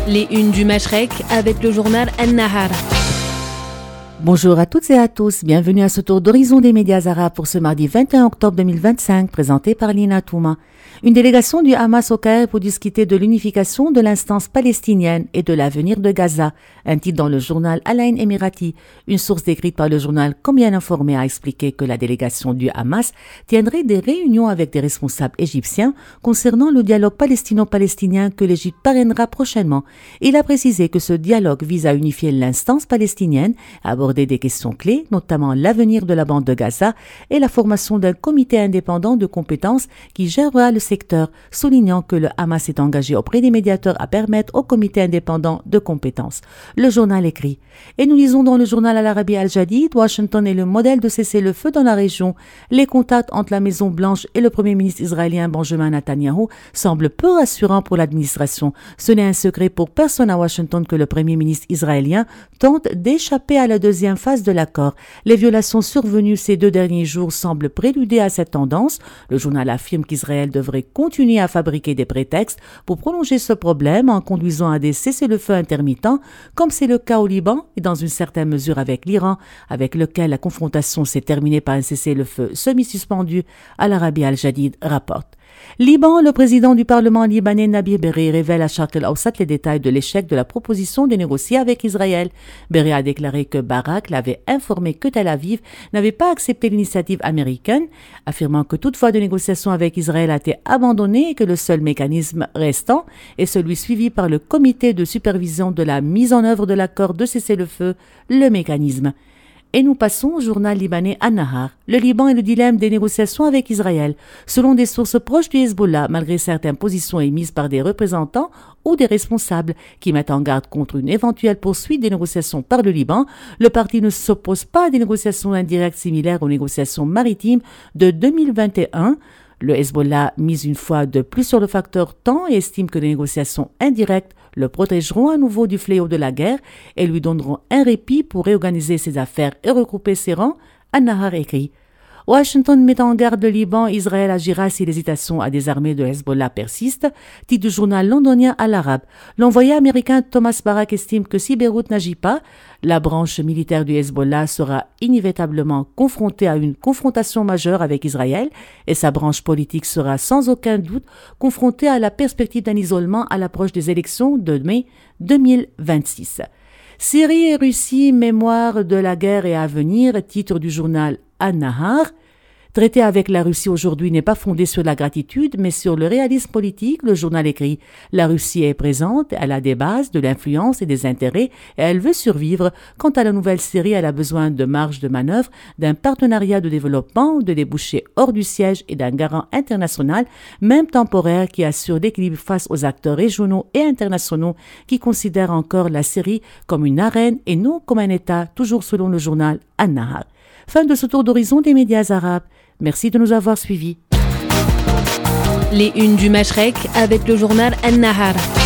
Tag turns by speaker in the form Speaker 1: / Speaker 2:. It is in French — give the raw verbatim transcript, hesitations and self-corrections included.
Speaker 1: Les unes du Mashrek avec le journal An-Nahar.
Speaker 2: Bonjour à toutes et à tous, bienvenue à ce tour d'horizon des médias arabes pour ce mardi vingt et un octobre deux mille vingt-cinq, présenté par Lina Touma. Une délégation du Hamas au Caire pour discuter de l'unification de l'instance palestinienne et de l'avenir de Gaza, un titre dans le journal Al-Ain Emirati. Une source décrite par le journal Combien Informé a expliqué que la délégation du Hamas tiendrait des réunions avec des responsables égyptiens concernant le dialogue palestino-palestinien que l'Égypte parrainera prochainement. Il a précisé que ce dialogue vise à unifier l'instance palestinienne, à aborder des questions clés, notamment l'avenir de la bande de Gaza et la formation d'un comité indépendant de compétences qui gérera le secteur, soulignant que le Hamas est engagé auprès des médiateurs à permettre au comité indépendant de compétences. Le journal écrit. Et nous lisons dans le journal Al-Arabi Al-Jadid, Washington est le modèle de cessez-le-feu dans la région. Les contacts entre la Maison-Blanche et le premier ministre israélien Benjamin Netanyahu semblent peu rassurants pour l'administration. Ce n'est un secret pour personne à Washington que le premier ministre israélien tente d'échapper à la deuxième phase de l'accord. Les violations survenues ces deux derniers jours semblent préluder à cette tendance. Le journal affirme qu'Israël devrait continuer à fabriquer des prétextes pour prolonger ce problème en conduisant à des cessez-le-feu intermittents, comme c'est le cas au Liban et dans une certaine mesure avec l'Iran, avec lequel la confrontation s'est terminée par un cessez-le-feu semi-suspendu, Al-Arabi Al-Jadid rapporte. Liban, le président du Parlement libanais Nabi Berri révèle à Sharq el-Awsat les détails de l'échec de la proposition de négocier avec Israël. Berri a déclaré que Barak l'avait informé que Tel Aviv n'avait pas accepté l'initiative américaine, affirmant que toute voie de négociation avec Israël a été abandonnée et que le seul mécanisme restant est celui suivi par le comité de supervision de la mise en œuvre de l'accord de cessez-le-feu, le mécanisme. Et nous passons au journal libanais An-Nahar. Le Liban est le dilemme des négociations avec Israël. Selon des sources proches du Hezbollah, malgré certaines positions émises par des représentants ou des responsables qui mettent en garde contre une éventuelle poursuite des négociations par le Liban, le parti ne s'oppose pas à des négociations indirectes similaires aux négociations maritimes de deux mille vingt et un. Le Hezbollah mise une fois de plus sur le facteur temps et estime que les négociations indirectes le protégeront à nouveau du fléau de la guerre et lui donneront un répit pour réorganiser ses affaires et regrouper ses rangs, An-Nahar écrit. Washington met en garde le Liban, Israël agira si l'hésitation à désarmer de Hezbollah persiste, titre du journal londonien Al-Arab. L'envoyé américain Thomas Barak estime que si Beyrouth n'agit pas, la branche militaire du Hezbollah sera inévitablement confrontée à une confrontation majeure avec Israël et sa branche politique sera sans aucun doute confrontée à la perspective d'un isolement à l'approche des élections de mai deux mille vingt-six. Syrie et Russie, mémoire de la guerre et à venir, titre du journal An-Nahar. Traiter avec la Russie aujourd'hui n'est pas fondé sur la gratitude, mais sur le réalisme politique. Le journal écrit « La Russie est présente, elle a des bases, de l'influence et des intérêts, et elle veut survivre. Quant à la nouvelle Syrie, elle a besoin de marge de manœuvre, d'un partenariat de développement, de débouchés hors du siège et d'un garant international, même temporaire, qui assure l'équilibre face aux acteurs régionaux et internationaux qui considèrent encore la Syrie comme une arène et non comme un État, toujours selon le journal An-Nahar. » Fin de ce tour d'horizon des médias arabes. Merci de nous avoir suivis.
Speaker 1: Les unes du Mashrek avec le journal An-Nahar.